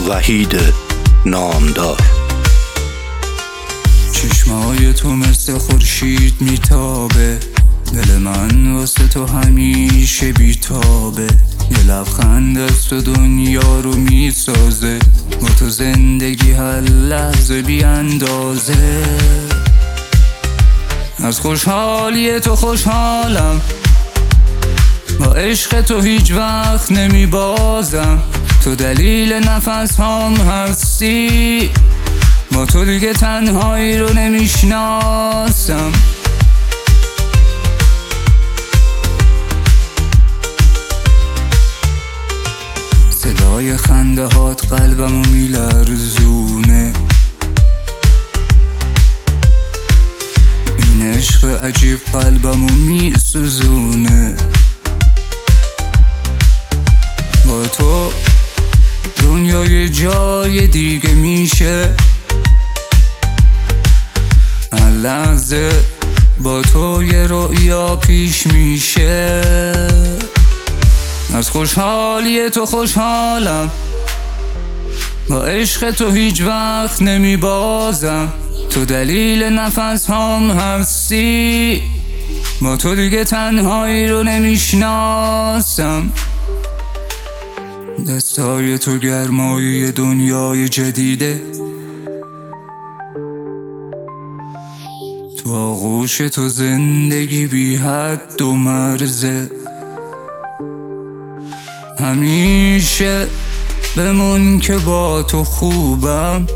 وحید نامدار. چشمای تو مثل خورشید میتابه، دل من واسه تو همیشه بیتابه. یه لبخند از تو دنیا رو میسازه، با تو زندگی هر لحظه بی اندازه. از خوشحالی تو خوشحالم، با عشق تو هیچ وقت نمیبازم. تو دلیل نفس هام هستی، با تو دیگه تنهایی رو نمیشناسم. صدای خنده هات قلبمو میلرزونه، این عشق عجیب قلبمو میسوزونه. با تو دنیای جای دیگه میشه، هر لحظه با تو یه رؤیا پیش میشه. از خوشحالی تو خوشحالم، با عشق تو هیچ وقت نمیبازم. تو دلیل نفس هام هستی، با تو دیگه تنهایی رو نمیشناسم. دستای تو گرمای دنیای جدیده، تو آغوش تو زندگی بی حد و مرزه. همیشه بمون که با تو خوبم،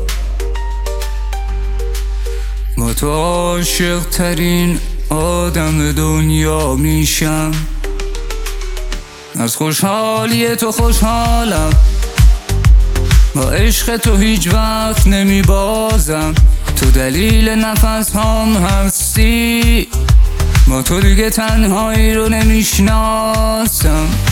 با تو عاشق ترین آدم دنیا میشم. از خوشحالی تو خوشحالم، با عشق تو هیچ وقت نمیبازم. تو دلیل نفس هام هستی، با تو دیگه تنهایی رو نمیشناسم.